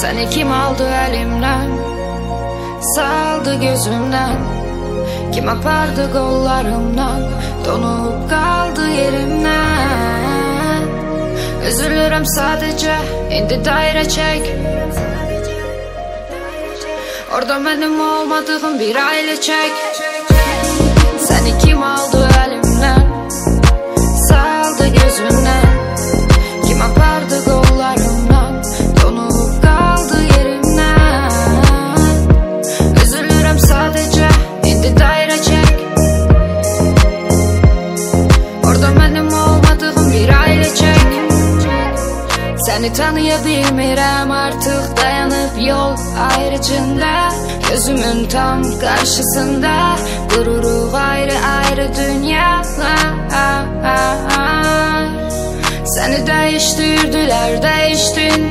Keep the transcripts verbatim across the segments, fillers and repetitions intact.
Seni kim aldı elimden, saldı gözümden? Kim apardı kollarımdan, donup kaldı yerimden? Üzülürüm sadece, indi daire çek. Orada benim olmadığım bir aile çek. Seni kim aldı elimden, saldı gözümden? Kim apardı kollarımdan, donup kaldı yerimden? Üzülürüm sadece, indi daire çek. Orada benim olmadığım bir aile çek. Seni tanıyabilmirəm artık, dayanıp yol ayrıcında. Gözümün tam karşısında dururuq ayrı ayrı dünyalar. Seni değiştirdiler, değiştin.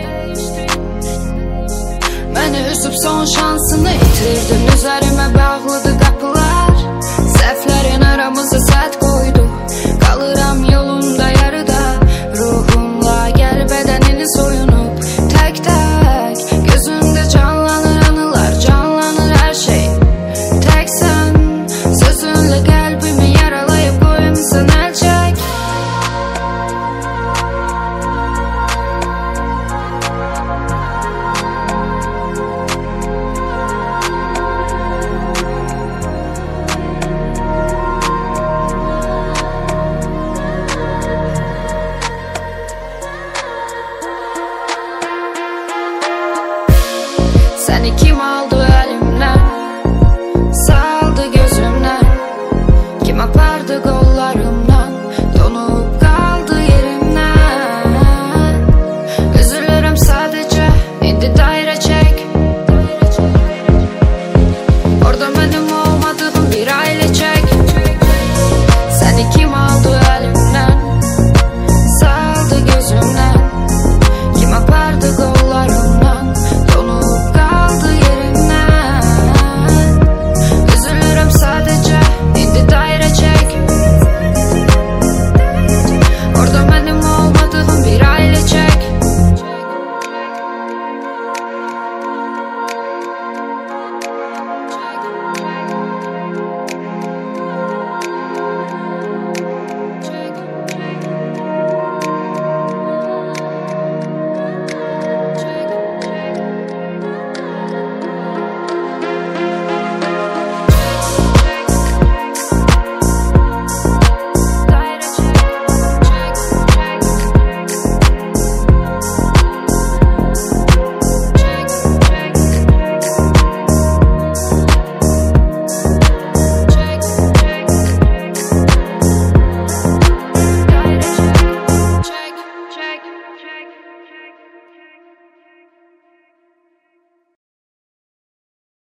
Beni üzüp son şansını itirdin. Üzerime bağlıdı kapılar, səhvlərin aramızı sət koydu. Kalıram yolunda yarıda, ruhumla gel bedenini soyunup. Tek tek gözünde canlanır anılar, canlanır her şey. Tek sen, sözünle kalbimi yaralayıp koymuşsun el çek. Seni kim aldı el